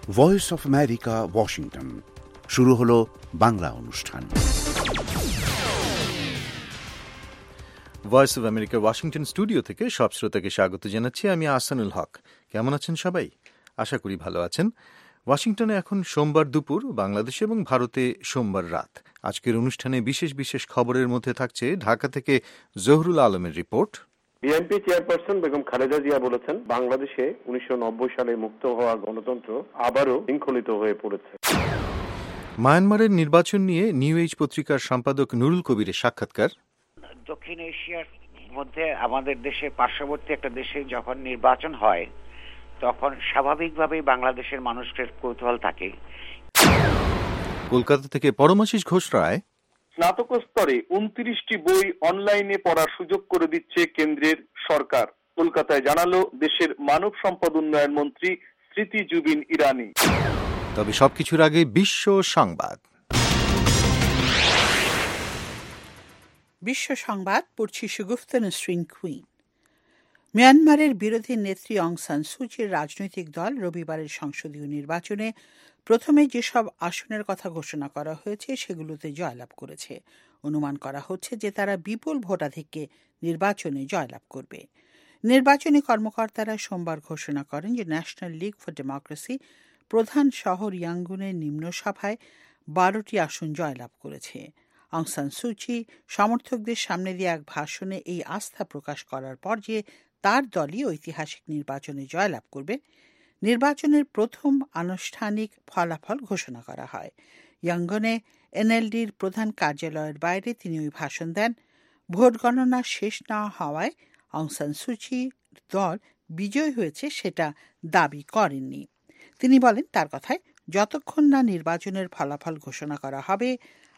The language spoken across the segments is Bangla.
Voice of America, Washington. শুরু হলো বাংলা অনুষ্ঠান। Voice of America Washington studio থেকে সব শ্রোতাকে স্বাগত জানাচ্ছি। আমি আহসানুল হক। কেমন আছেন সবাই? আশা করি ভালো আছেন। ওয়াশিংটনে এখন সোমবার দুপুর, বাংলাদেশে এবং ভারতে সোমবার রাত। আজকের অনুষ্ঠানে বিশেষ বিশেষ খবরের মধ্যে থাকছে ঢাকা থেকে জহুরুল আলমের report. BNP chairperson Begum Khaleda Zia বলেছেন, বাংলাদেশে 1990 সালে মুক্ত হওয়া গণতন্ত্র আবারও শৃঙ্খলিত হয়ে পড়েছে। মায়ানমারের নির্বাচন নিয়ে নিউ এজ পত্রিকার সম্পাদক নুরুল কবিরের সাক্ষাৎকার। দক্ষিণ এশিয়ার মধ্যে আমাদের দেশের পার্শ্ববর্তী একটা দেশে যখন নির্বাচন হয় তখন স্বাভাবিকভাবেই বাংলাদেশের মানুষের কৌতূহল থাকে। কলকাতা থেকে পরমাশিস ঘোষ রায়। স্নাতক স্তরে 29টি বই অনলাইনে পড়ার সুযোগ করে দিচ্ছে কেন্দ্রের সরকার। কলকাতায় জানালো দেশের মানব সম্পদ উন্নয়ন মন্ত্রী স্মৃতি জুবিন ইরানি। তবে সবকিছুর আগে বিশ্ব সংবাদ। বিশ্ব সংবাদ পড়ছি সুগুফতা নসরিন কুইন। মিয়ানমারের বিরোধী নেত্রী অং সান সুচির রাজনৈতিক দল রবিবারের সংসদীয় নির্বাচনে প্রথমে যেসব আসনের কথা ঘোষণা করা হয়েছে সেগুলোতে জয়লাভ করেছে। অনুমান করা হচ্ছে যে তারা বিপুল ভোটাধিক্যে নির্বাচনে জয়লাভ করবে। নির্বাচনী কর্মকর্তারা সোমবার ঘোষণা করেন যে ন্যাশনাল লীগ ফর ডেমোক্রেসি প্রধান শহর ইয়াঙ্গুনের নিম্নসভায় 12টি আসন জয়লাভ করেছে। অং সান সুচি সমর্থকদের সামনে দিয়ে এক ভাষণে এই আস্থা প্রকাশ করার পর যে তার দলই ঐতিহাসিক নির্বাচনে জয়লাভ করবে, নির্বাচনের প্রথম আনুষ্ঠানিক ফলাফল ঘোষণা করা হয়। ইয়াঙ্গনে এনএলডির প্রধান কার্যালয়ের বাইরে তিনি ওই ভাষণ দেন। ভোট গণনা শেষ না হওয়ায় অং সান সুচির দল বিজয় হয়েছে সেটা দাবি করেননি। তিনি বলেন, তার কথায়, যতক্ষণ না নির্বাচনের ফলাফল ঘোষণা করা হবে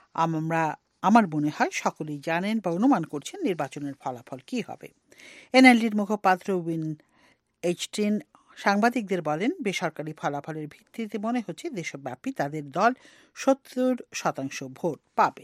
আমার মনে হয় সকলেই জানেন বা অনুমান করছেন নির্বাচনের ফলাফল কি হবে। এনএলডির মুখপাত্র উইন এইচটিন সাংবাদিকদের বলেন, বেসরকারি ফলাফলের ভিত্তিতে মনে হচ্ছে দেশব্যাপী তাদের দল 70% ভোট পাবে।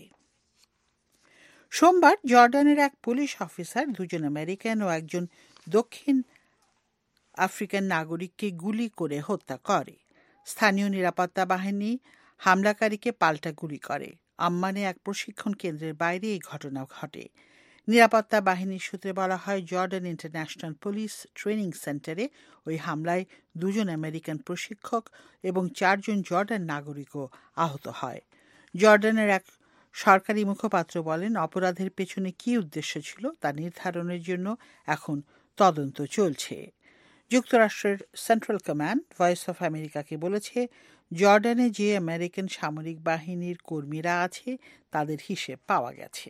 সোমবার জর্ডানের এক পুলিশ অফিসার 2জন আমেরিকান ও একজন দক্ষিণ আফ্রিকান নাগরিককে গুলি করে হত্যা করে। স্থানীয় নিরাপত্তা বাহিনী হামলাকারীকে পাল্টা গুলি করে। আম্মানে এক প্রশিক্ষণ কেন্দ্রের বাইরে এই ঘটনা ঘটে। নিরাপত্তা বাহিনীর সূত্রে বলা হয়, জর্ডান ইন্টারন্যাশনাল পুলিশ ট্রেনিং সেন্টারে ওই হামলায় 2জন আমেরিকান প্রশিক্ষক এবং 4জন জর্ডান নাগরিকও আহত হয়। জর্ডানের এক সরকারি মুখপাত্র বলেন, অপরাধের পেছনে কী উদ্দেশ্য ছিল তা নির্ধারণের জন্য এখন তদন্ত চলছে। যুক্তরাষ্ট্রের সেন্ট্রাল কমান্ড ভয়েস অফ আমেরিকাকে বলেছে, জর্ডানে যে আমেরিকান সামরিক বাহিনীর কর্মীরা আছে তাদের হিসেব পাওয়া গেছে।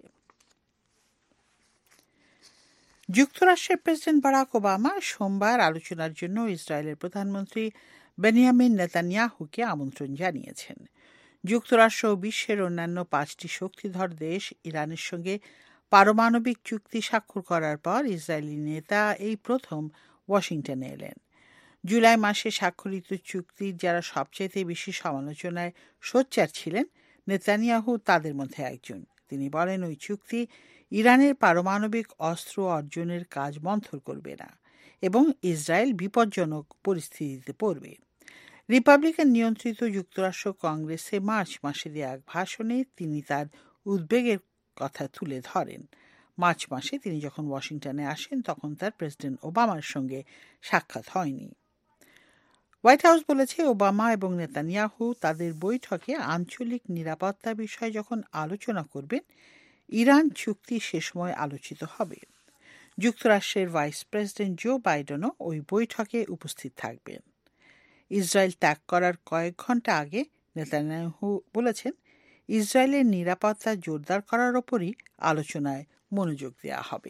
যুক্তরাষ্ট্রের প্রেসিডেন্ট বারাক ওবামা সোমবার আলোচনার জন্য ইসরায়েলের প্রধানমন্ত্রী বেনিয়ামিন নেতানিয়াহুকে আমন্ত্রণ জানিয়েছেন। যুক্তরাষ্ট্র ও বিশ্বের অন্যান্য 5টি শক্তিধর দেশ ইরানের সঙ্গে পারমাণবিক চুক্তি স্বাক্ষর করার পর ইসরায়েলি নেতা এই প্রথম ওয়াশিংটনে এলেন। জুলাই মাসে স্বাক্ষরিত চুক্তির যারা সবচেয়ে বেশি সমালোচনায় সোচ্চার ছিলেন, নেতানিয়াহু তাদের মধ্যে একজন। তিনি বলেন, ওই চুক্তি ইরানের পারমাণবিক অস্ত্র অর্জনের কাজ মন্থর করবে না এবং ইসরায়েল বিপজ্জনক পরিস্থিতিতে পড়বে। রিপাবলিকান নিয়ন্ত্রিত যুক্তরাষ্ট্র কংগ্রেসে মার্চ মাসে দেওয়া এক ভাষণে তিনি তার উদ্বেগের কথা তুলে ধরেন। মার্চ মাসে তিনি যখন ওয়াশিংটনে আসেন তখন তার প্রেসিডেন্ট ওবামার সঙ্গে সাক্ষাৎ হয়নি। হোয়াইট হাউস বলেছে, ওবামা এবং নেতানিয়াহু তাদের বৈঠকে আঞ্চলিক নিরাপত্তা বিষয়ে যখন আলোচনা করবেন, ইরান চুক্তি সে সময় আলোচিত হবে। যুক্তরাষ্ট্রের ভাইস প্রেসিডেন্ট জো বাইডেনও ওই বৈঠকে উপস্থিত থাকবেন। ইসরায়েল ত্যাগ করার কয়েক ঘন্টা আগে নেতানিয়াহু বলেছেন, ইসরায়েলের নিরাপত্তা জোরদার করার ওপরই আলোচনায় মনোযোগ দেওয়া হবে।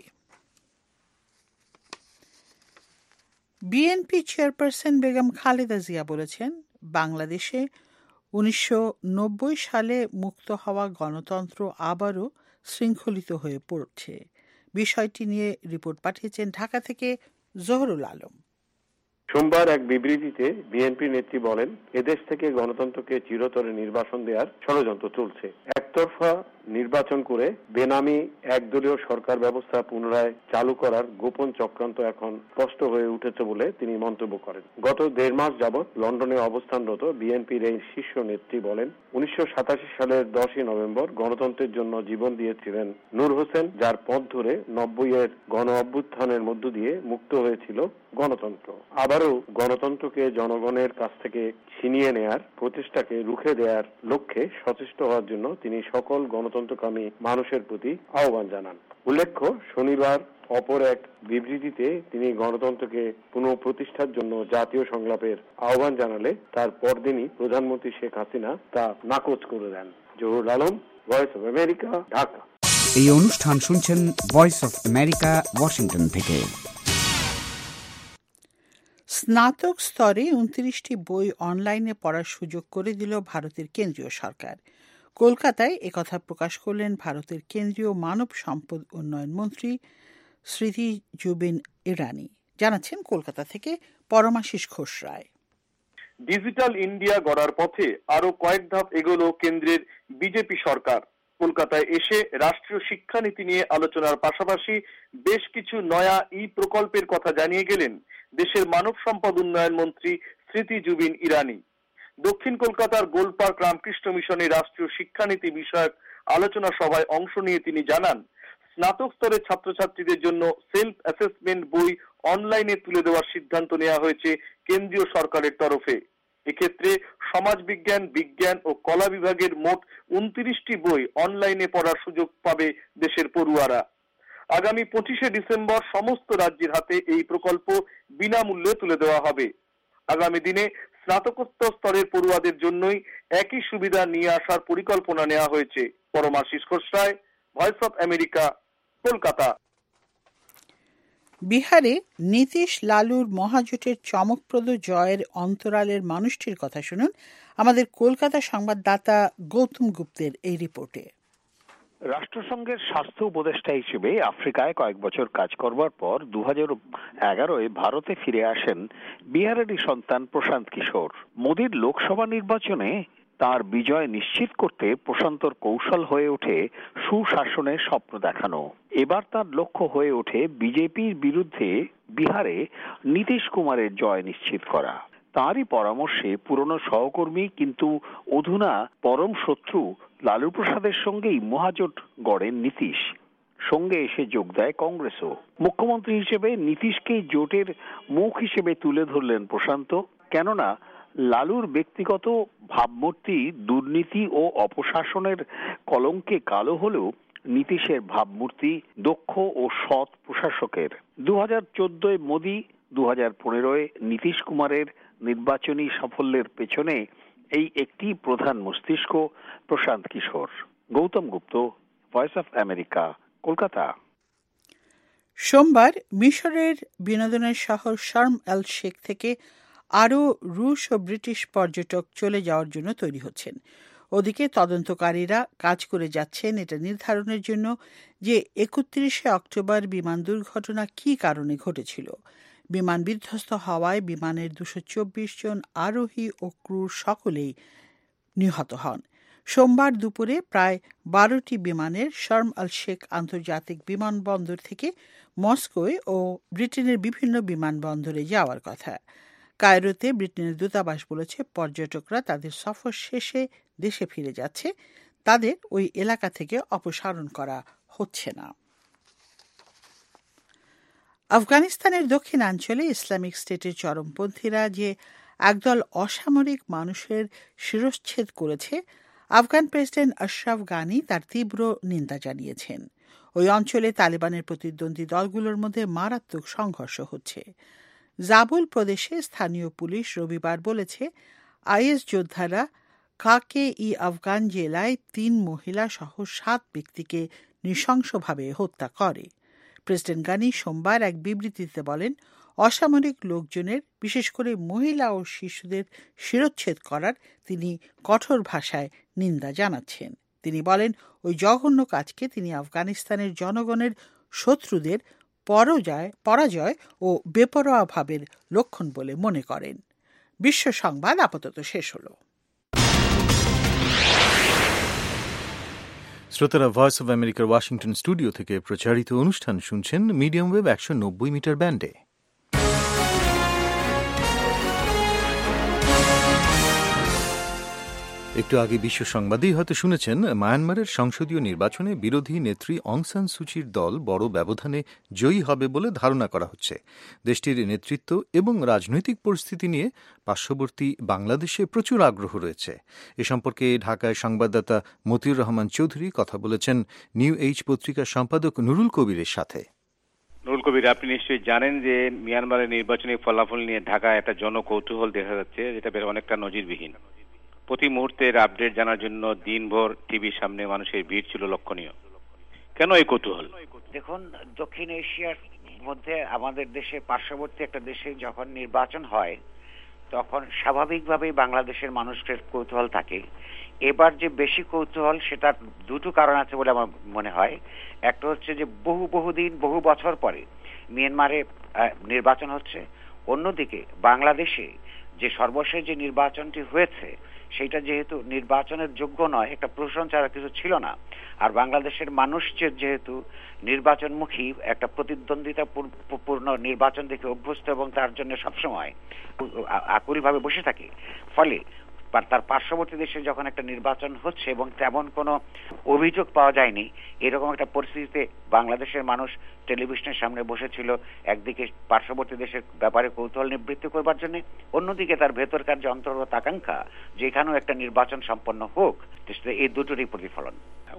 বিএনপি চেয়ারপারসন বেগম খালেদা জিয়া বলেছেন, বাংলাদেশে 1990 সালে মুক্ত হওয়া গণতন্ত্র আবারও শৃঙ্খলিত হয়ে পড়ছে। বিষয়টি নিয়ে রিপোর্ট পাঠিয়েছেন ঢাকা থেকে জহুরুল আলম। সোমবার এক বিবৃতিতে বিএনপি নেত্রী বলেন, এদেশ থেকে গণতন্ত্রকে চিরতরে নির্বাসন দেওয়ার ষড়যন্ত্র চলছে। একতরফা নির্বাচন করে বেনামি একদলীয় সরকার ব্যবস্থা পুনরায় চালু করার গোপন চক্রান্ত এখন স্পষ্ট হয়ে উঠেছে বলে তিনি মন্তব্য করেন। গত 1.5 মাস যাবৎ লন্ডনে অবস্থানরত বিএনপির এই শীর্ষ নেত্রী বলেন, 1987 সালের 10ই নভেম্বর গণতন্ত্রের জন্য জীবন দিয়েছিলেন নূর হোসেন, যার পথ ধরে 90-এর গণ অভ্যুত্থানের মধ্য দিয়ে মুক্ত হয়েছিল গণতন্ত্র। আবারও গণতন্ত্রকে জনগণের কাছ থেকে ছিনিয়ে নেয়ার প্রচেষ্টাকে রুখে দেওয়ার লক্ষ্যে সচেষ্ট হওয়ার জন্য তিনি সকল গণতন্ত্রকামী মানুষের প্রতি আহ্বান জানান। উল্লেখ্য, শনিবার অপর এক বিবৃতিতে তিনি গণতন্ত্রকে পুনঃপ্রতিষ্ঠার জন্য জাতীয় সংলাপের আহ্বান জানালে তার পরদিনই প্রধানমন্ত্রী শেখ হাসিনা তা নাকচ করে দেন। Zahurul Alam, voice of America, Dhaka. এই অনুষ্ঠান শুনছেন ভয়েস অফ আমেরিকা, ওয়াশিংটন থেকে। স্নাতক স্তরে 29টি বই অনলাইনে পড়ার সুযোগ করে দিল ভারতের কেন্দ্রীয় সরকার। কলকাতায় একথা প্রকাশ করলেন ভারতের কেন্দ্রীয় মানব সম্পদ উন্নয়ন মন্ত্রী স্মৃতি জুবিন ইরানি। জানাচ্ছেন কলকাতা থেকে পরমাশিস ঘোষ রায়। ডিজিটাল ইন্ডিয়া গড়ার পথে আরো কয়েক ধাপ এগোলো কেন্দ্রের বিজেপি সরকার। কলকাতায় এসে রাষ্ট্রীয় শিক্ষানীতি নিয়ে আলোচনার পাশাপাশি বেশ কিছু নয়া প্রকল্পের কথা জানিয়ে গেলেন দেশের মানব সম্পদ উন্নয়ন মন্ত্রী স্মৃতি জুবিন ইরানি। দক্ষিণ কলকাতার গোলপার্ক রামকৃষ্ণ মিশনে রাষ্ট্রীয় শিক্ষানীতি বিষয়ক আলোচনা সভায় অংশ নিয়ে তিনি জানান, স্নাতক স্তরের ছাত্রছাত্রীদের জন্য সেলফ অ্যাসেসমেন্ট বই অনলাইনে তুলে দেওয়ার সিদ্ধান্ত নেওয়া হয়েছে কেন্দ্রীয় সরকারের তরফে। এক্ষেত্রে সমাজবিজ্ঞান, বিজ্ঞান ও কলা বিভাগের মোট 29টি বই অনলাইনে পড়ার সুযোগ পাবে দেশের পড়ুয়ারা। আগামী 25শে ডিসেম্বর সমস্ত রাজ্যের হাতে এই প্রকল্প বিনামূল্যে তুলে দেওয়া হবে। আগামী দিনে স্নাতকোত্তর স্তরের পড়ুয়াদের জন্যই একই সুবিধা নিয়ে আসার পরিকল্পনা নেওয়া হয়েছে। Paramashis Ghosh Roy, voice of America, Kolkata. বিহারে নীতিশ লালুর মহাজোটের চমকপ্রদ জয়ের অন্তরালের মানুষটির কথা শুনুন আমাদের কলকাতা সংবাদদাতা গৌতম গুপ্তের এই রিপোর্টে। রাষ্ট্রসংঘের স্বাস্থ্য উপদেষ্টা হিসেবে আফ্রিকায় কয়েক বছর কাজ করবার পর 2011-এ ভারতে ফিরে আসেন বিহারেরই সন্তান প্রশান্ত কিশোর। মোদির লোকসভা নির্বাচনে তার বিজয় নিশ্চিত করতে প্রশান্তর কৌশল হয়ে ওঠে সুশাসনের স্বপ্ন দেখানো। এবার তার লক্ষ্য হয়ে ওঠে বিজেপির বিরুদ্ধে বিহারে নীতিশ কুমারের জয় নিশ্চিত করা। তারই পরামর্শে পুরনো সহকর্মী কিন্তু অধুনা পরম শত্রু লালু প্রসাদের সঙ্গেই মহাজোট গড়েন নীতিশ। সঙ্গে এসে যোগ দেয় কংগ্রেসও। মুখ্যমন্ত্রী হিসেবে নীতিশকেই জোটের মুখ হিসেবে তুলে ধরলেন প্রশান্ত। কেননা লালুর ব্যক্তিগত ভাবমূর্তি দুর্নীতি ও অপশাসনের কলঙ্কে কালো হলেও নীতিশের ভাবমূর্তি দক্ষ ও সৎ প্রশাসকের। 2014-এ মোদি, 2015-এ নীতিশ কুমারের নির্বাচনী সাফল্যের পেছনে এই একটি প্রধান মস্তিষ্ক Prashant Kishor. Gautam Gupta, voice of America, Kolkata. সোমবার মিশরের বিনোদনের শহর শার্ম এল শেখ থেকে আরও রুশ ও ব্রিটিশ পর্যটক চলে যাওয়ার জন্য তৈরি হচ্ছেন। ওদিকে তদন্তকারীরা কাজ করে যাচ্ছেন এটা নির্ধারণের জন্য যে 31শে অক্টোবর বিমান দুর্ঘটনা কী কারণে ঘটেছিল। বিমান বিধ্বস্ত হওয়ায় বিমানের 224 জন আরোহী ও ক্রু সকলেই নিহত হন। সোমবার দুপুরে প্রায় 12টি বিমানের শার্ম এল শেখ আন্তর্জাতিক বিমানবন্দর থেকে মস্কোয় ও ব্রিটেনের বিভিন্ন বিমানবন্দরে যাওয়ার কথা। কায়রোতে ব্রিটেনের দূতাবাস বলেছে পর্যটকরা তাদের সফর শেষে দেশে ফিরে যাচ্ছে, তাদের ওই এলাকা থেকে অপসারণ করা হচ্ছে না। আফগানিস্তানের দক্ষিণাঞ্চলে ইসলামিক স্টেটের চরমপন্থীরা যে একদল অসামরিক মানুষের শিরশ্ছেদ করেছে, আফগান প্রেসিডেন্ট আশরাফ গানি তার তীব্র নিন্দা জানিয়েছেন। ওই অঞ্চলে তালেবানের প্রতিদ্বন্দ্বী দলগুলোর মধ্যে মারাত্মক সংঘর্ষ হচ্ছে। জাবুল প্রদেশে স্থানীয় পুলিশ রবিবার বলেছে আইএস যোদ্ধারা কাকে-ই আফগান জেলায় 3 মহিলা সহ 7 ব্যক্তিকে নৃশংসভাবে হত্যা করে। প্রেসিডেন্ট গানি সোমবার এক বিবৃতিতে বলেন, অসামরিক লোকজনের, বিশেষ করে মহিলা ও শিশুদের শিরচ্ছেদ করার তিনি কঠোর ভাষায় নিন্দা জানাচ্ছেন। তিনি বলেন, ওই জঘন্য কাজকে তিনি আফগানিস্তানের জনগণের শত্রুদের পরাজয় ও বেপরোয়া ভাবের লক্ষণ বলে মনে করেন। বিশ্ব সংবাদ আপাতত শেষ হল। শ্রোতারা ভয়েস অব আমেরিকার ওয়াশিংটন স্টুডিও থেকে প্রচারিত অনুষ্ঠান শুনছেন মিডিয়াম ওয়েভ 190 মিটার ব্যান্ডে। একটু আগে বিশ্ব সংবাদেই হয়তো শুনেছেন, মায়ানমারের সংসদীয় নির্বাচনে বিরোধী নেত্রী অং সান সুচির দল বড় ব্যবধানে জয়ী হবে বলে ধারণা করা হচ্ছে। দেশটির নেতৃত্ব এবং রাজনৈতিক পরিস্থিতি নিয়ে পার্শ্ববর্তী বাংলাদেশে প্রচুর আগ্রহ রয়েছে। এ সম্পর্কে ঢাকায় সংবাদদাতা মতিউর রহমান চৌধুরী কথা বলেছেন নিউ এইজ পত্রিকার সম্পাদক নুরুল কবিরের সাথে। নুরুল কবির, আপনি নিশ্চয়ই জানেন যে মিয়ানমারের নির্বাচনী ফলাফল নিয়ে ঢাকায় একটা জনকৌতূহল দেখা যাচ্ছে, যেটা বেশ অনেকটা নজিরবিহীন। প্রতি মুহূর্তের আপডেট জানার জন্য দিনভর টিভির সামনে মানুষের ভিড় ছিল লক্ষণীয়। কেন এই কৌতূহল? দেখুন, দক্ষিণ এশিয়ার মধ্যে আমাদের দেশে পার্শ্ববর্তী একটা দেশে যখন নির্বাচন হয় তখন স্বাভাবিকভাবেই বাংলাদেশের মানুষের কৌতূহল থাকে। এবার যে বেশি কৌতূহল সেটার দুটো কারণ আছে বলে আমার মনে হয়। একটা হচ্ছে যে বহুদিন বহু বছর পরে মিয়ানমারে নির্বাচন হচ্ছে, অন্যদিকে বাংলাদেশে যে সর্বশেষ যে নির্বাচনটি হয়েছে সেটা যেহেতু নির্বাচনের যোগ্য নয়, একটা প্রশাসন ছাড়া কিছু ছিল না, আর বাংলাদেশের মানুষ যেহেতু নির্বাচনমুখী একটা প্রতিদ্বন্দ্বিতা পূর্ণ নির্বাচন দেখে অভ্যস্ত এবং তার জন্য সবসময় আকুলভাবে বসে থাকে, ফলে তার পার্শ্ববর্তী দেশে যখন একটা নির্বাচন হচ্ছে এবং তেমন কোনো অভিযোগ পাওয়া যায়নি, এরকম একটা পরিস্থিতিতে বাংলাদেশের মানুষ টেলিভিশনের সামনে বসেছিল, একদিকে পার্শ্ববর্তী দেশের ব্যাপারে কৌতূহল নিবৃত্তি করবার জন্য, অন্যদিকে তার ভেতরকার যে অন্তর্গত আকাঙ্ক্ষা যেখানেও একটা নির্বাচন সম্পন্ন হোক, এই দুটোরই প্রতিফলন।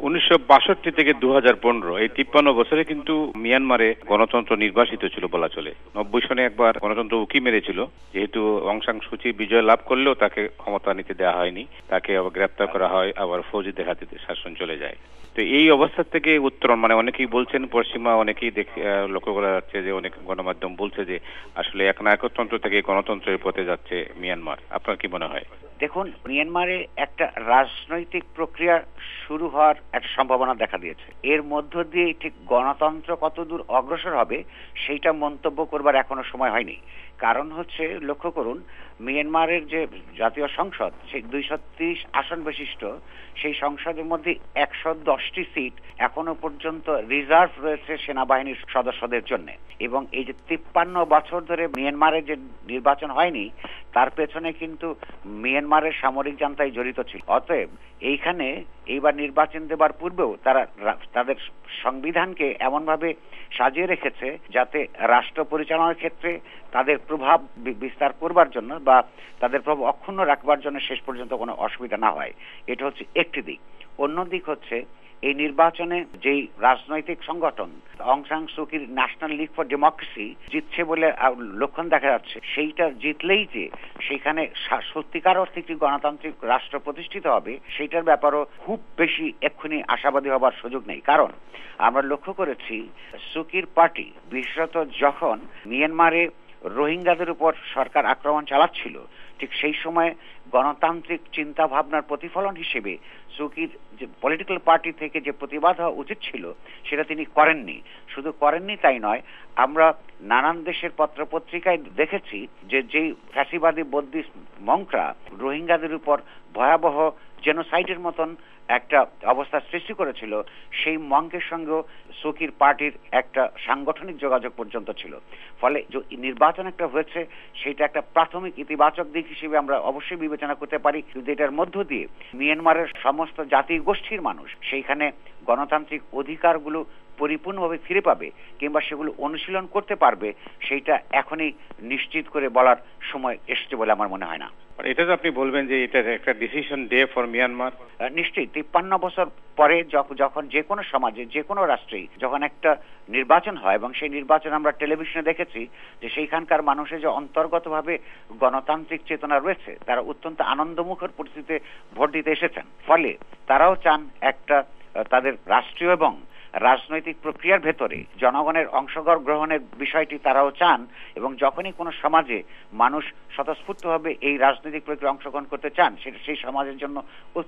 1962 থেকে 2015 এই 53 বছরে কিন্তু মিয়ানমারে গণতন্ত্র নির্বাসিত ছিল বলা চলে। 90 সনে একবার গণতন্ত্র উকি মেরেছিল, যেহেতু অং সান সুচি বিজয় লাভ করলেও তাকে ক্ষমতা নিতে দেওয়া হয়নি, তাকে আবার গ্রেপ্তার করা হয়, আবার ফৌজি দেখাতে শাসন চলে যায়। তো এই অবস্থা থেকে উত্তরণ, মানে অনেকেই বলছেন, পশ্চিমা অনেকেই লক্ষ্য করা যাচ্ছে যে অনেক গণমাধ্যম বলছে যে আসলে একনায়কতন্ত্র থেকে গণতন্ত্রের পথে যাচ্ছে মিয়ানমার। আপনার কি মনে হয়? দেখুন, মিয়ানমারে একটা রাজনৈতিক প্রক্রিয়া শুরু হওয়ার একটা সম্ভাবনা দেখা দিয়েছে। এর মধ্য দিয়ে ঠিক গণতন্ত্র কতদূর অগ্রসর হবে সেইটা মন্তব্য করবার এখনো সময় হয়নি। কারণ হচ্ছে, লক্ষ্য করুন, মিয়ানমারের যে জাতীয় সংসদ সেই 230 আসন বিশিষ্ট, সেই সংসদের মধ্যে 110টি সিট এখনো পর্যন্ত রিজার্ভ রয়েছে সেনাবাহিনীর সদস্যদের জন্য। এবং এই যে 53 বছর ধরে মিয়ানমারে যে নির্বাচন হয়নি, তার পেছনে কিন্তু মিয়ানমারের সামরিক জান্তাই জড়িত ছিল। অতএব এইখানে এইবার নির্বাচন দেবার পূর্বেও তারা তাদের সংবিধানকে এমনভাবে সাজিয়ে রেখেছে যাতে রাষ্ট্র পরিচালনার ক্ষেত্রে তাদের প্রভাব বিস্তার করবার জন্য বা তাদের প্রভাব অক্ষুণ্ণ রাখবার জন্য শেষ পর্যন্ত কোনো অসুবিধা না হয়। এটা হচ্ছে একটি দিক। অন্য দিক হচ্ছে, এই নির্বাচনে যেই রাজনৈতিক সংগঠন অং সান সুকির ন্যাশনাল লীগ ফর ডেমোক্রেসি জিতছে বলে লক্ষণ দেখা যাচ্ছে, সেইটা জিতলেই যে সেখানে সত্যিকার অর্থে একটি গণতান্ত্রিক রাষ্ট্র প্রতিষ্ঠিত হবে, সেইটার ব্যাপারও খুব বেশি এক্ষুনি আশাবাদী হবার সুযোগ নেই। কারণ আমরা লক্ষ্য করেছি, সুকির পার্টি বিশেষত যখন মিয়ানমারে রোহিঙ্গাদের উপর সরকার আক্রমণ চালাচ্ছিল, ঠিক সেই সময় গণতান্ত্রিক চিন্তা ভাবনার প্রতিফলন হিসেবে সুকির যে পলিটিক্যাল পার্টি থেকে যে প্রতিবাদ হওয়া উচিত ছিল সেটা তিনি করেননি। শুধু করেননি তাই নয়, আমরা নানান দেশের পত্রপত্রিকায় দেখেছি যে যেই ফ্যাসিবাদী বদ্দিস মংকরা রোহিঙ্গাদের উপর ভয়াবহ জেনোসাইডের মতন একটা অবস্থা সৃষ্টি করেছিল, সেই মঙ্কের সঙ্গেও সুকির পার্টির একটা সাংগঠনিক যোগাযোগ পর্যন্ত ছিল। ফলে যে নির্বাচন একটা হয়েছে সেটা একটা প্রাথমিক ইতিবাচক দিক হিসেবে আমরা অবশ্যই বিবেচনা করতে পারি। কিন্তু এটার মধ্য দিয়ে মিয়ানমারের সমস্ত জাতি গোষ্ঠীর মানুষ সেইখানে গণতান্ত্রিক অধিকারগুলো পরিপূর্ণভাবে ফিরে পাবে কিংবা সেগুলো অনুশীলন করতে পারবে, সেইটা এখনই নিশ্চিত করে বলার সময় এসেছে বলে আমার মনে হয় না। এটা তো আপনি বলবেন যে এটা একটা ডিসিশন ডে ফর মিয়ানমার। নিশ্চয়ই 53 বছর পরে যখন যে কোনো সমাজে, যে কোনো রাষ্ট্রেই যখন একটা নির্বাচন হয় এবং সেই নির্বাচন আমরা টেলিভিশনে দেখেছি যে সেইখানকার মানুষের যে অন্তর্গতভাবে গণতান্ত্রিক চেতনা রয়েছে, তারা অত্যন্ত আনন্দমুখর পরিস্থিতিতে ভোট দিতে এসেছেন। ফলে তারাও চান একটা তাদের রাষ্ট্রীয় এবং রাজনৈতিক প্রক্রিয়ার ভেতরে জনগণের অংশগ্রহণের বিষয়টি তারাও চান। এবং যখনই কোনো সমাজে মানুষ স্বতঃস্ফূর্তভাবে এই রাজনৈতিক প্রক্রিয়া অংশগ্রহণ করতে চান, সেটা সেই সমাজের জন্য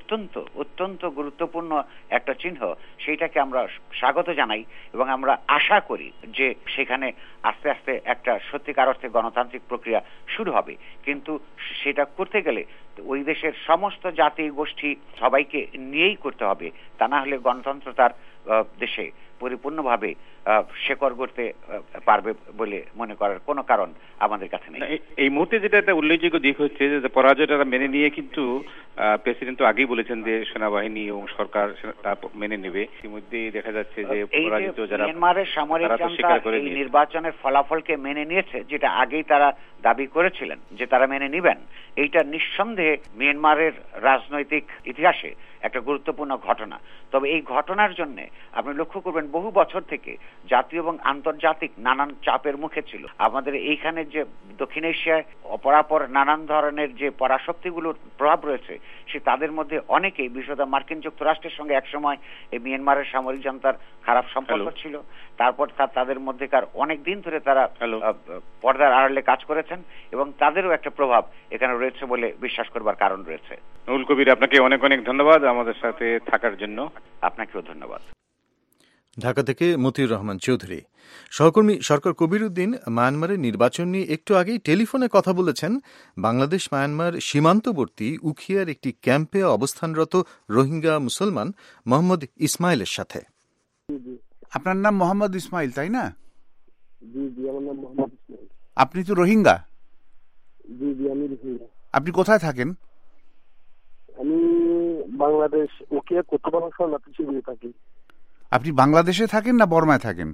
অত্যন্ত গুরুত্বপূর্ণ একটা চিহ্ন। সেইটাকে আমরা স্বাগত জানাই এবং আমরা আশা করি যে সেখানে আস্তে আস্তে একটা সত্যিকার অর্থে গণতান্ত্রিক প্রক্রিয়া শুরু হবে। কিন্তু সেটা করতে গেলে ওই দেশের সমস্ত জাতি গোষ্ঠী সবাইকে নিয়েই করতে হবে, তা না হলে গণতন্ত্র তার দেশে পরিপূর্ণভাবে শেকড় গড়তে পারবে বলে মনে করার কোনো কারণ আমাদের কাছে নেই। এই মুহূর্তে যেটা একটা উল্লেখযোগ্য দিক হচ্ছে যে পরাজয়টা মেনে নিয়ে কিন্তু প্রেসিডেন্ট তো আগেই বলেছেন যে সেনাবাহিনী এবং সরকার তা মেনে নেবে। ইতিমধ্যে দেখা যাচ্ছে যে পরাজিত যারা মিয়ানমারের সামরিক জান্তা এই নির্বাচনের ফলাফলকে মেনে নিয়েছে, যেটা আগেই তারা দাবি করেছিলেন যে তারা মেনে নিবেন। এইটা নিঃসন্দেহে মিয়ানমারের রাজনৈতিক ইতিহাসে একটা গুরুত্বপূর্ণ ঘটনা। তবে এই ঘটনার জন্য আপনি লক্ষ্য করবেন বহু বছর থেকে জাতীয় এবং আন্তর্জাতিক নানান চাপের মুখে ছিল। আমাদের এইখানে যে দক্ষিণ এশিয়ায় অপরাপর নানান ধরনের যে পরাশক্তিগুলোর প্রভাব রয়েছে, সে তাদের মধ্যে অনেকেই বিশেষত মার্কিন যুক্তরাষ্ট্রের সঙ্গে একসময় এই মিয়ানমারের সামরিক জান্তার খারাপ সম্পর্ক ছিল। তারপর তাদের মধ্যেকার অনেক দিন ধরে তারা পর্দার আড়ালে কাজ করেছেন এবং তাদেরও একটা প্রভাব এখানে রয়েছে বলে বিশ্বাস করবার কারণ রয়েছে। নুরুল কবির, আপনাকে অনেক অনেক ধন্যবাদ আমাদের সাথে থাকার জন্য। আপনাকেও ধন্যবাদ। ঢাকা থেকে মতিউর রহমান চৌধুরী। সহকর্মী সরকার কবিরউদ্দিন মায়ানমারের নির্বাচন নিয়ে একটু আগেই টেলিফোনে কথা বলেছেন বাংলাদেশ মায়ানমার সীমান্তবর্তী উখিয়ার একটি ক্যাম্পে অবস্থানরত রোহিঙ্গা মুসলমান মোহাম্মদ ইসমাইলের সাথে। আপনার নাম মোহাম্মদ ইসমাইল, তাই না? জি জি, আমার নাম মোহাম্মদ ইসমাইল। আপনি তো রোহিঙ্গা? জি জি, আমি রোহিঙ্গা। আপনি কোথায় থাকেন? আমি বাংলাদেশ উখিয়া কোতোপাড়া শরণার্থী শিবিরে থাকি। আপনি বাংলাদেশে থাকেন না বর্মায় থাকেন?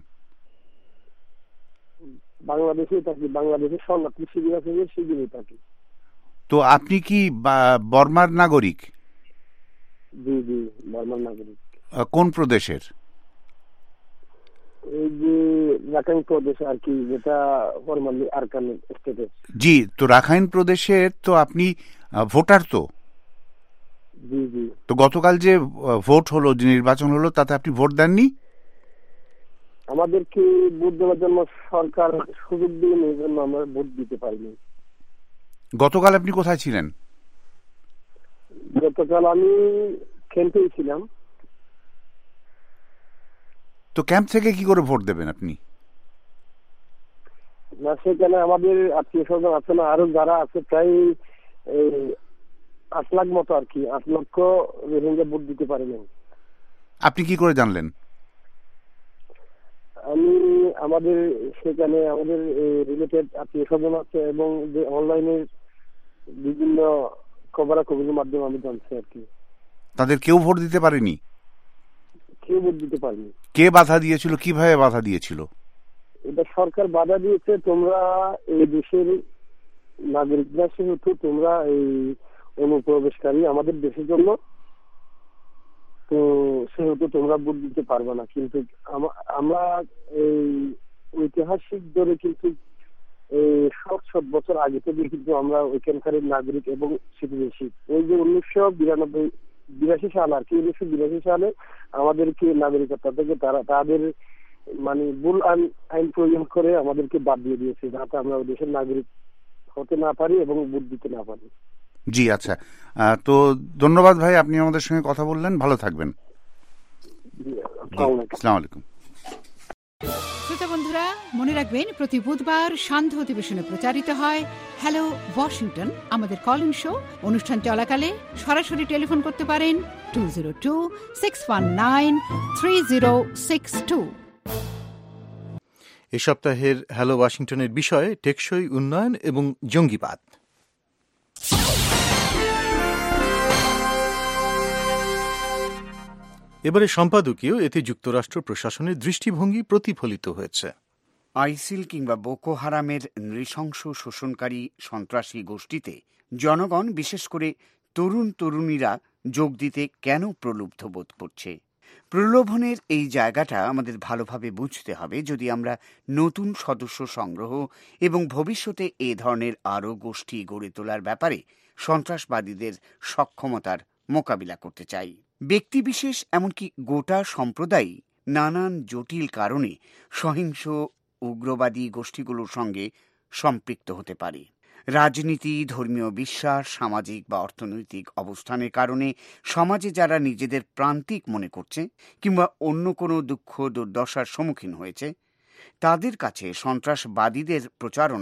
বাংলাদেশে থাকি, বাংলাদেশের শরণার্থী শিবির আছে, শিবিরে থাকি। তো আপনি কি বর্মার নাগরিক? জি জি, বর্মার নাগরিক। কোন প্রদেশের? এই যে রাখাইন প্রদেশ আর কি, যেটা ফরমালি আরাকান স্টেটের। জি, তো রাখাইন প্রদেশের তো আপনি ভোটার তো? জি জি। তো গতকাল যে ভোট হলো, যে নির্বাচন হলো, তাতে আপনি ভোট দেননি? আমাদেরকে ভোট দেওয়ার জন্য সরকার সুযোগ দিয়ে এই জন্য আমরা ভোট দিতে পারিনি। গতকাল আপনি কোথায় ছিলেন? গতকাল আমি ক্যাম্পেই ছিলাম। তো ক্যাম্প থেকে কি করে ভোট দেবেন আপনি? না, সেখানে আমাদের আত্মীয় স্বজন আছে না, আরো যারা আছে প্রায় 8 লাখ মতো আর কি, 8 লক্ষ রোহিঙ্গা ভোট দিতে পারেনি। আপনি কি করে জানলেন? আমি আমাদের সেখানে আমাদের রিলেটেড আত্মীয় স্বজন আছে এবং যে অনলাইনে বিভিন্ন খবরাখবরের মাধ্যমে আমি জানছি আর কি। তাদের কেউ ভোট দিতে পারেনি? কেউ ভোট দিতে পারেনি। কে বাধা দিয়েছিল? কিভাবে বাধা দিয়েছিল? এটা সরকার বাধা দিয়েছে, তোমরা এই দেশের নাগরিকরা, সেহেতু তোমরা এই অনুপ্রবেশকারী আমাদের দেশের জন্য, তো সেহেতু তোমরা ভোট দিতে পারবে না। কিন্তু আমরা এই ঐতিহাসিক ধরে কিন্তু 7 বছর আগে থেকে কিন্তু আমরা ওইখানকার নাগরিক এবং সিটিজেনশিপ, ওই যে 1982 সাল আর কি, 1982 সালে আমাদেরকে নাগরিকত্ব থেকে তাদের মানে ভুল আইন প্রয়োগ করে আমাদেরকে বাদ দিয়ে দিয়েছে, যাতে আমরা ওই দেশের নাগরিক হতে না পারি এবং ভোট দিতে না পারি। জি, আচ্ছা, তো ধন্যবাদ ভাই, আপনি আমাদের সঙ্গে কথা বললেন। ভালো থাকবেন। আসসালামু আলাইকুম। শ্রোতা বন্ধুরা, মনে রাখবেন প্রতি বুধবার সান্ধ্য অধিবেশনে প্রচারিত হয় হ্যালো ওয়াশিংটন, আমাদের কল ইন শো। অনুষ্ঠান চলাকালে সরাসরি টেলিফোন করতে পারেন 202-619-3062। এ সপ্তাহের হ্যালো ওয়াশিংটনের বিষয় টেকসই উন্নয়ন এবং জঙ্গিবাদ। এবারে সম্পাদকীয়, এতে যুক্তরাষ্ট্র প্রশাসনের দৃষ্টিভঙ্গি প্রতিফলিত হয়েছে। আইসিল কিংবা বোকো হারামের নৃশংস শোষণকারী সন্ত্রাসী গোষ্ঠীতে জনগণ, বিশেষ করে তরুণ তরুণীরা যোগ দিতে কেন প্রলুব্ধ বোধ করছে? প্রলোভনের এই জায়গাটা আমাদের ভালোভাবে বুঝতে হবে যদি আমরা নতুন সদস্য সংগ্রহ এবং ভবিষ্যতে এ ধরনের আরও গোষ্ঠী গড়ে তোলার ব্যাপারে সন্ত্রাসবাদীদের সক্ষমতার মোকাবিলা করতে চাই। ব্যক্তিবিশেষ, এমনকি গোটা সম্প্রদায় নানান জটিল কারণে সহিংস উগ্রবাদী গোষ্ঠীগুলোর সঙ্গে সম্পৃক্ত হতে পারে। রাজনীতি, ধর্মীয় বিশ্বাস, সামাজিক বা অর্থনৈতিক অবস্থানের কারণে সমাজে যারা নিজেদের প্রান্তিক মনে করছে কিংবা অন্য কোনো দুঃখ দুর্দশার সম্মুখীন হয়েছে, তাদের কাছে সন্ত্রাসবাদীদের প্রচারণা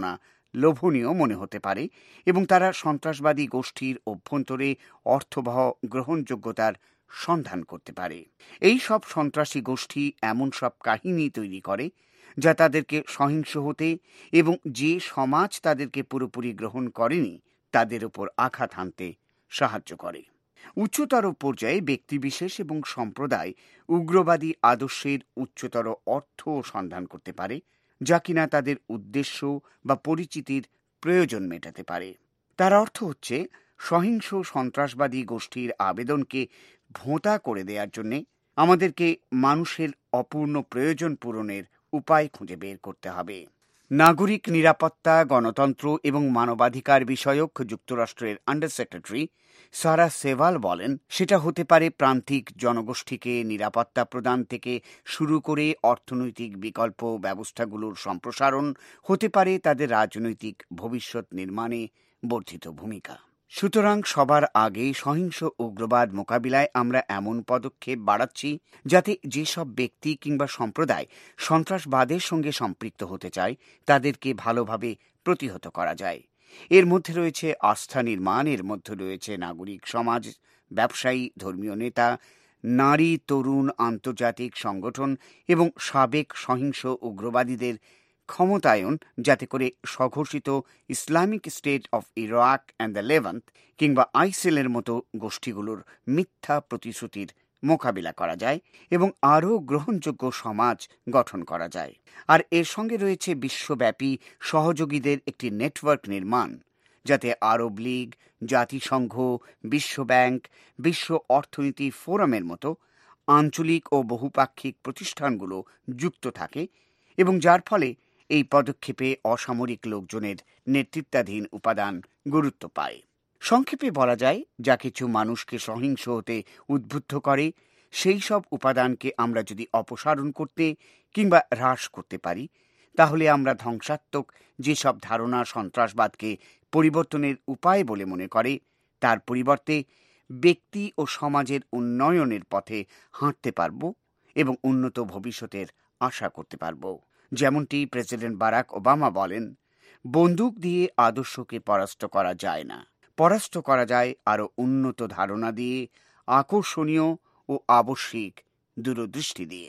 লোভনীয় মনে হতে পারে এবং তারা সন্ত্রাসবাদী গোষ্ঠীর অভ্যন্তরে অর্থবহ গ্রহণযোগ্যতার সন্ধান করতে পারে। এই সব সন্ত্রাসী গোষ্ঠী এমন সব কাহিনী তৈরি করে যা তাদেরকে সহিংস হতে এবং যে সমাজ তাদেরকে পুরোপুরি গ্রহণ করেনি তাদের উপর আঘাত হানতে সাহায্য করে। উচ্চতর পর্যায়ে ব্যক্তিবিশেষ এবং সম্প্রদায় উগ্রবাদী আদর্শের উচ্চতর অর্থ সন্ধান করতে পারে, যা কিনা তাদের উদ্দেশ্য বা পরিচিতির প্রয়োজন মেটাতে পারে। তার অর্থ হচ্ছে সহিংস সন্ত্রাসবাদী গোষ্ঠীর আবেদনকে ভোঁতা করে দেওয়ার জন্যে আমাদেরকে মানুষের অপূর্ণ প্রয়োজন পূরণের উপায় খুঁজে বের করতে হবে। নাগরিক নিরাপত্তা, গণতন্ত্র এবং মানবাধিকার বিষয়ক যুক্তরাষ্ট্রের আন্ডার সেক্রেটারি সারা সেভাল বলেন, সেটা হতে পারে প্রান্তিক জনগোষ্ঠীকে নিরাপত্তা প্রদান থেকে শুরু করে অর্থনৈতিক বিকল্প ব্যবস্থাগুলোর সম্প্রসারণ, হতে পারে তাদের রাজনৈতিক ভবিষ্যৎ নির্মাণে বর্ধিত ভূমিকা। সুতরাং সবার আগে সহিংস উগ্রবাদ মোকাবিলায় আমরা এমন পদক্ষেপ বাড়াচ্ছি যাতে যেসব ব্যক্তি কিংবা সম্প্রদায় সন্ত্রাসবাদের সঙ্গে সম্পৃক্ত হতে চায় তাদেরকে ভালোভাবে প্রতিহত করা যায়। এর মধ্যে রয়েছে আস্থা নির্মাণ, এর মধ্যে রয়েছে নাগরিক সমাজ, ব্যবসায়ী, ধর্মীয় নেতা, নারী, তরুণ, আন্তর্জাতিক সংগঠন এবং সাবেক সহিংস উগ্রবাদীদের ক্ষমতায়ন, যাতে করে স্বঘোষিত Islamic State of Iraq and the Levant কিংবা আইসিলের মতো গোষ্ঠীগুলোর মিথ্যা প্রতিশ্রুতির মোকাবিলা করা যায় এবং আরও গ্রহণযোগ্য সমাজ গঠন করা যায়। আর এর সঙ্গে রয়েছে বিশ্বব্যাপী সহযোগীদের একটি নেটওয়ার্ক নির্মাণ, যাতে আরব লীগ, জাতিসংঘ, বিশ্বব্যাংক, বিশ্ব অর্থনীতি ফোরামের মতো আঞ্চলিক ও বহুপাক্ষিক প্রতিষ্ঠানগুলো যুক্ত থাকে এবং যার ফলে এই পদক্ষেপে অসামরিক লোকজনের নেতৃত্বাধীন উপাদান গুরুত্ব পায়। সংক্ষেপে বলা যায়, যা কিছু মানুষকে সহিংস হতে উদ্বুদ্ধ করে সেই সব উপাদানকে আমরা যদি অপসারণ করতে কিংবা হ্রাস করতে পারি, তাহলে আমরা ধ্বংসাত্মক যেসব ধারণা সন্ত্রাসবাদকে পরিবর্তনের উপায় বলে মনে করে, তার পরিবর্তে ব্যক্তি ও সমাজের উন্নয়নের পথে হাঁটতে পারব এবং উন্নত ভবিষ্যতের আশা করতে পারব। যেমনটি প্রেসিডেন্ট বারাক ওবামা বলেন, বন্দুক দিয়ে আদর্শকে পরাস্ত করা যায় না, পরাস্ত করা যায় আরও উন্নত ধারণা দিয়ে, আকর্ষণীয় ও আবশ্যিক দূরদৃষ্টি দিয়ে।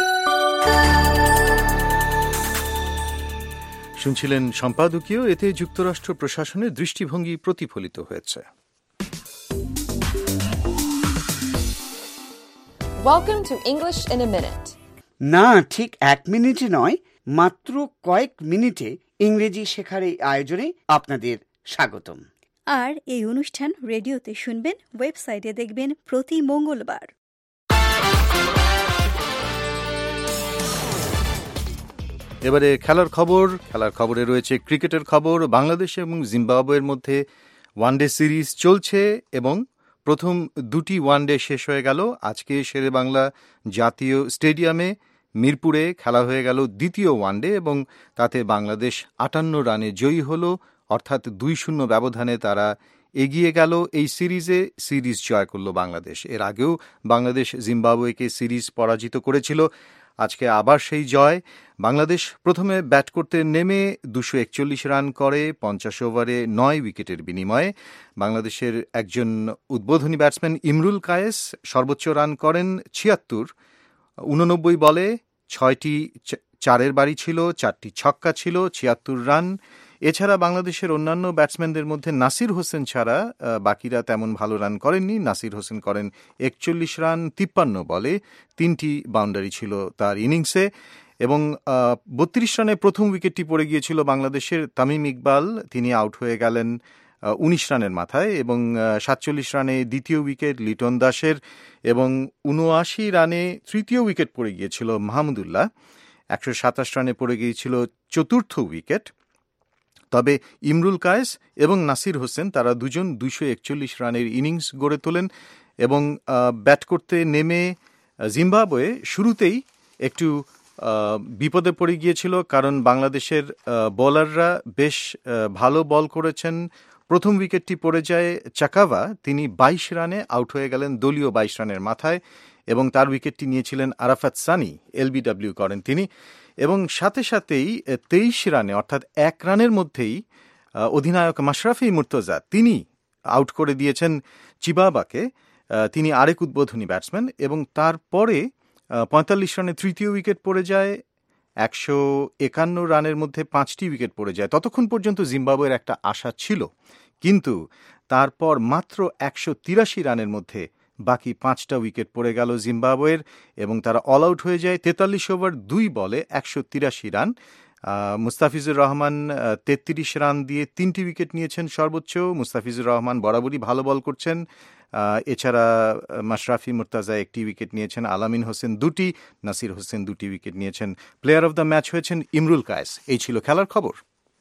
শুনছিলেন সম্পাদকীয়, এতে যুক্তরাষ্ট্র প্রশাসনের দৃষ্টিভঙ্গি প্রতিফলিত হয়েছে। Welcome to English in a Minute. না, ঠিক 1 মিনিটে নয়, মাত্র কয়েক মিনিটে ইংরেজি শেখার এই আয়োজনে আপনাদের স্বাগতম। আর এই অনুষ্ঠান রেডিওতে শুনবেন, ওয়েবসাইটে দেখবেন প্রতি মঙ্গলবার। এবারে খেলার খবরে রয়েছে ক্রিকেটের খবর। বাংলাদেশ এবং জিম্বাবুয়ের মধ্যে ওয়ানডে সিরিজ চলছে এবং প্রথম 2টি ওয়ানডে শেষ হয়ে গেল। আজকে শেরে বাংলা জাতীয় স্টেডিয়ামে মিরপুরে খেলা হয়ে গেল দ্বিতীয় ওয়ানডে এবং তাতে বাংলাদেশ 58 রানে জয়ী হল, অর্থাৎ 2-0 ব্যবধানে তারা এগিয়ে গেল। এই সিরিজ জয় করল বাংলাদেশ। এর আগেও বাংলাদেশ জিম্বাবুয়েকে সিরিজ পরাজিত করেছিল। আজকে আবার সেই জয়। বাংলাদেশ প্রথমে ব্যাট করতে নেমে 241 রান করে 50 ওভারে 9 উইকেটের বিনিময়ে। বাংলাদেশের একজন উদ্বোধনী ব্যাটসম্যান ইমরুল কায়েস সর্বোচ্চ রান করেন 76। 89 বলে 6টি 4-এর বাড়ি ছিল, 4টি ছক্কা ছিল, 76 রান। এছাড়া বাংলাদেশের অন্যান্য ব্যাটসম্যানদের মধ্যে নাসির হোসেন ছাড়া বাকিরা তেমন ভালো রান করেননি। নাসির হোসেন করেন 41 রান 53 বলে, 3টি বাউন্ডারি ছিল তার ইনিংসে এবং 32 রানে প্রথম উইকেটটি পড়ে গিয়েছিল বাংলাদেশের। তামিম ইকবাল তিনি আউট হয়ে গেলেন 19 রানের মাথায় এবং 47 রানে দ্বিতীয় উইকেট লিটন দাসের এবং 79 রানে তৃতীয় উইকেট পড়ে গিয়েছিল মাহমুদুল্লাহ। 127 রানে পড়ে গিয়েছিল চতুর্থ উইকেট। তবে ইমরুল কায়েস এবং নাসির হোসেন তারা দুজন 241 রানের ইনিংস গড়ে তোলেন এবং ব্যাট করতে নেমে জিম্বাবুয়ে শুরুতেই একটু বিপদে পড়ে গিয়েছিল, কারণ বাংলাদেশের বোলাররা বেশ ভালো বল করেছেন। প্রথম উইকেটটি পড়ে যায় চাকাভা, তিনি 22 রানে আউট হয়ে গেলেন দলীয় 22 রানের মাথায় এবং তার উইকেটটি নিয়েছিলেন আরাফাত সানি, এলবিডব্লিউ করেন তিনি, এবং সাথে সাথেই 23 রানে অর্থাৎ 1 রানের মধ্যেই অধিনায়ক মাশরাফি মুর্তজা তিনি আউট করে দিয়েছেন চিবাবাকে। তিনি আরেক উদ্বোধনী ব্যাটসম্যান, এবং তারপরে 45 রানে তৃতীয় উইকেট পড়ে যায়। 151 রানের মধ্যে 5টি উইকেট পড়ে যায়। ততক্ষণ পর্যন্ত জিম্বাবুয়ের একটা আশা ছিল, কিন্তু তারপর মাত্র 183 রানের মধ্যে বাকি 5টা উইকেট পড়ে গেল জিম্বাবুয়ের, এবং তারা অল আউট হয়ে যায়। 43 ওভার 2 বলে 183 রান। মুস্তাফিজুর রহমান 33 রান দিয়ে 3টি উইকেট নিয়েছেন সর্বোচ্চ। মুস্তাফিজুর রহমান বরাবরই ভালো বল করছেন। এছাড়া মাশরাফি মুর্তজা 1টি উইকেট নিয়েছেন, আলামিন হোসেন 2টি, নাসির হোসেন 2টি উইকেট নিয়েছেন। প্লেয়ার অফ দ্য ম্যাচ হয়েছেন ইমরুল কায়েস। এই ছিল খেলার খবর।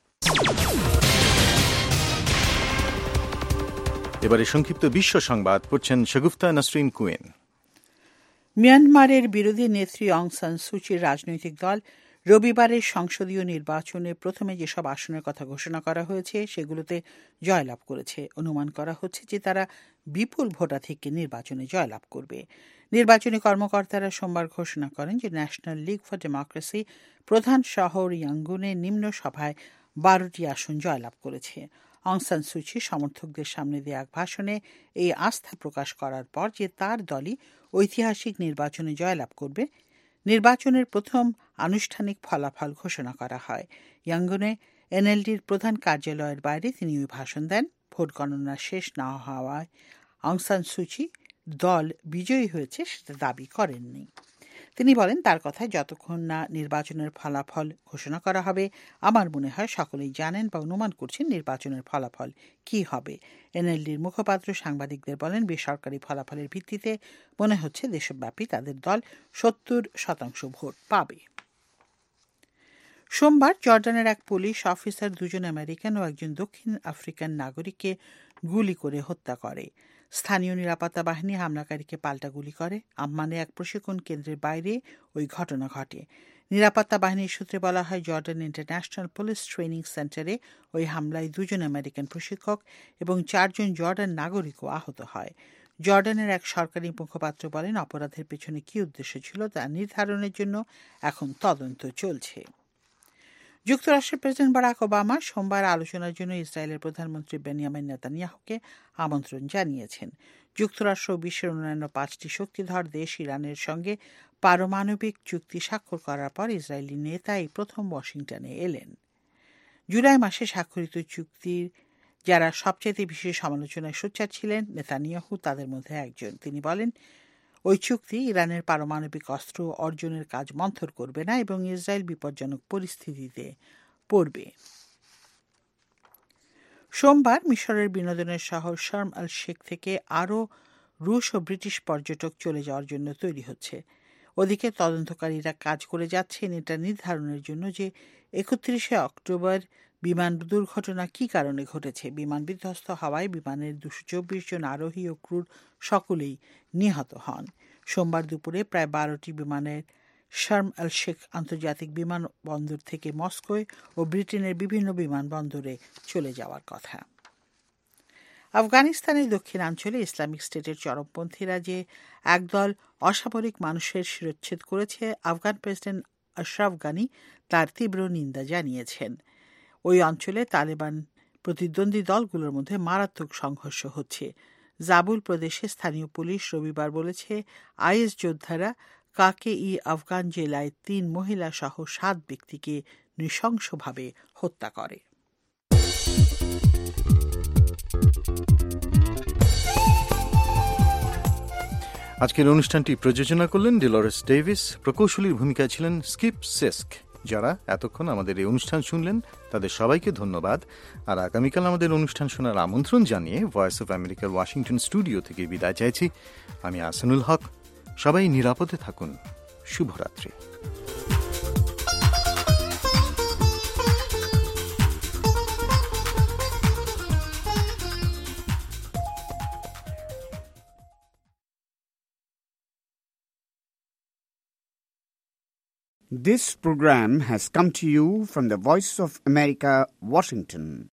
এবারে সংক্ষিপ্ত বিশ্ব সংবাদ পড়ছেন শগুফতা নাসরিন কুয়েন। মিয়ানমারের বিরোধী নেত্রী অং সান সুচির রাজনৈতিক দল রবিবারের সংসদীয় নির্বাচনে প্রথমে যেসব আসনের কথা ঘোষণা করা হয়েছে সেগুলোতে জয়লাভ করেছে। অনুমান করা হচ্ছে যে তারা বিপুল ভোটাধিক্যে নির্বাচনে জয়লাভ করবে। নির্বাচনী কর্মকর্তারা সোমবার ঘোষণা করেন যে ন্যাশনাল লীগ ফর ডেমোক্রেসি প্রধান শহর ইয়াঙ্গুনে নিম্ন সভায় 12টি আসন জয়লাভ করেছে। অং সান সুচি সমর্থকদের সামনে দেয়া এক ভাষণে এই আস্থা প্রকাশ করার পর যে তার দলই ঐতিহাসিক নির্বাচনে জয়লাভ করবে, নির্বাচনের প্রথম আনুষ্ঠানিক ফলাফল ঘোষণা করা হয়। ইয়াঙ্গুনে এনএলডির প্রধান কার্যালয়ের বাইরে তিনি ওই ভাষণ দেন। ভোট গণনা শেষ না হওয়ায় অং সান সুচি দল বিজয়ী হয়েছে সেটা দাবি করেননি। তিনি বলেন, তার কথায় যতক্ষণ না নির্বাচনের ফলাফল ঘোষণা করা হবে, আমার মনে হয় সকলেই জানেন বা অনুমান করছেন নির্বাচনের ফলাফল কি হবে। এনএলডির মুখপাত্র সাংবাদিকদের বলেন, বেসরকারি ফলাফলের ভিত্তিতে মনে হচ্ছে দেশব্যাপী তাদের দল 70% ভোট পাবে। সোমবার জর্ডানের এক পুলিশ অফিসার 2জন আমেরিকান ও একজন দক্ষিণ আফ্রিকান নাগরিককে গুলি করে হত্যা করে। স্থানীয় নিরাপত্তা বাহিনী হামলাকারীকে পাল্টা গুলি করে। আম্মানে এক প্রশিক্ষণ কেন্দ্রের বাইরে ওই ঘটনা ঘটে। নিরাপত্তা বাহিনীর সূত্রে বলা হয়, জর্ডান ইন্টারন্যাশনাল পুলিশ ট্রেনিং সেন্টারে ওই হামলায় 2জন আমেরিকান প্রশিক্ষক এবং 4জন জর্ডান নাগরিকও আহত হয়। জর্ডানের এক সরকারি মুখপাত্র বলেন, অপরাধের পেছনে কী উদ্দেশ্য ছিল তা নির্ধারণের জন্য এখন তদন্ত চলছে। যুক্তরাষ্ট্রের প্রেসিডেন্ট বারাক ওবামা সোমবার আলোচনার জন্য ইসরায়েলের প্রধানমন্ত্রী বেনিয়ামিন নেতানিয়াহুকে আমন্ত্রণ জানিয়েছেন। যুক্তরাষ্ট্র ও বিশ্বের অন্যান্য 5টি শক্তিধর দেশ ইরানের সঙ্গে পারমাণবিক চুক্তি স্বাক্ষর করার পর ইসরায়েলি নেতা এই প্রথম ওয়াশিংটনে এলেন। জুলাই মাসে স্বাক্ষরিত চুক্তির যারা সবচেয়ে বেশি সমালোচনায় সোচ্চার ছিলেন, নেতানিয়াহু তাদের মধ্যে একজন। তিনি বলেন, ওই চুক্তি ইরানের পারমাণবিক অস্ত্র অর্জনের কাজ মন্থর করবে না এবং ইসরায়েল বিপজ্জনক পরিস্থিতিতে পড়বে। সোমবার মিশরের বিনোদনের শহর শার্ম আল শেখ থেকে আরও রুশ ও ব্রিটিশ পর্যটক চলে যাওয়ার জন্য তৈরি হচ্ছে। ওদিকে তদন্তকারীরা কাজ করে যাচ্ছেন এটা নির্ধারণের জন্য যে 31শে অক্টোবর বিমান দুর্ঘটনা কী কারণে ঘটেছে। বিমান বিধ্বস্ত হওয়ায় বিমানের 224 জন আরোহী ও ক্রুর সকলেই নিহত হন। সোমবার দুপুরে প্রায় 12টি বিমানের শার্ম আল শেখ আন্তর্জাতিক বিমানবন্দর থেকে মস্কোয় ও ব্রিটেনের বিভিন্ন বিমানবন্দরে চলে যাওয়ার কথা। আফগানিস্তানের দক্ষিণাঞ্চলে ইসলামিক স্টেটের চরমপন্থীরা যে একদল অসামরিক মানুষের শিরচ্ছেদ করেছে, আফগান প্রেসিডেন্ট আশরাফ গানি তার তীব্র নিন্দা জানিয়েছেন। ওই অঞ্চলে তালেবান প্রতিদ্বন্দ্বী দলগুলোর মধ্যে মারাত্মক সংঘর্ষ হচ্ছে। জাবুল প্রদেশে স্থানীয় পুলিশ রবিবার বলেছে, আইএস যোদ্ধারা কাকে-ই আফগান জেলায় 3 মহিলা সহ 7 ব্যক্তিকে নৃশংসভাবে হত্যা করে। আজকের অনুষ্ঠানটি প্রযোজনা করলেন ডিলরেস ডেভিস। প্রকৌশলীর ভূমিকায় ছিলেন স্কিপ সেস্ক। যারা এতক্ষণ আমাদের এই অনুষ্ঠান শুনলেন তাদের সবাইকে ধন্যবাদ। আর আগামীকাল আমাদের অনুষ্ঠান শোনার আমন্ত্রণ জানিয়ে ভয়েস অফ আমেরিকার ওয়াশিংটন স্টুডিও থেকে বিদায় চাইছি। আমি আহসানুল হক। সবাই নিরাপদে থাকুন। শুভরাত্রি। This program has come to you from the Voice of America, Washington.